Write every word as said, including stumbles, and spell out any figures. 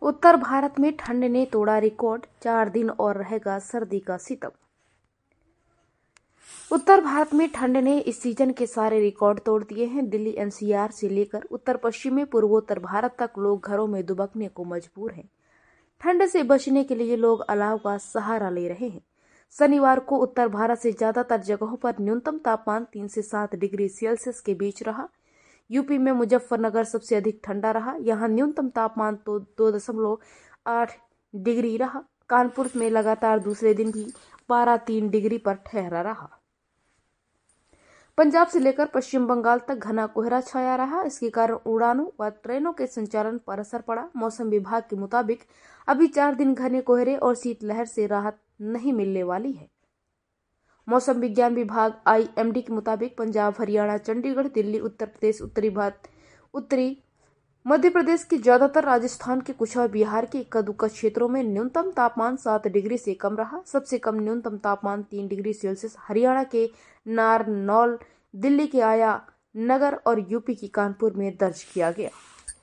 उत्तर भारत में ठंड ने तोड़ा रिकॉर्ड, चार दिन और रहेगा सर्दी का सितम। उत्तर भारत में ठंड ने इस सीजन के सारे रिकॉर्ड तोड़ दिए हैं। दिल्ली एनसीआर से लेकर उत्तर पश्चिमी पूर्वोत्तर भारत तक लोग घरों में दुबकने को मजबूर हैं। ठंड से बचने के लिए लोग अलाव का सहारा ले रहे हैं। शनिवार को उत्तर भारत से ज्यादातर जगहों पर न्यूनतम तापमान तीन से सात डिग्री सेल्सियस के बीच रहा। यूपी में मुजफ्फरनगर सबसे अधिक ठंडा रहा। यहाँ न्यूनतम तापमान तो दो दशमलव आठ डिग्री रहा। कानपुर में लगातार दूसरे दिन भी पारा तीन डिग्री पर ठहरा रहा। पंजाब से लेकर पश्चिम बंगाल तक घना कोहरा छाया रहा। इसके कारण उड़ानों व ट्रेनों के संचालन पर असर पड़ा। मौसम विभाग के मुताबिक अभी चार दिन घने कोहरे और शीतलहर से राहत नहीं मिलने वाली है। मौसम विज्ञान विभाग आईएमडी के मुताबिक पंजाब, हरियाणा, चंडीगढ़, दिल्ली, उत्तर प्रदेश, उत्तरी भारत, उत्तरी मध्य प्रदेश के ज्यादातर, राजस्थान के कुछ और बिहार के इक्का दुक्का क्षेत्रों में न्यूनतम तापमान सात डिग्री से कम रहा। सबसे कम न्यूनतम तापमान तीन डिग्री सेल्सियस हरियाणा के नारनौल, दिल्ली के आया नगर और यूपी की कानपुर में दर्ज किया गया।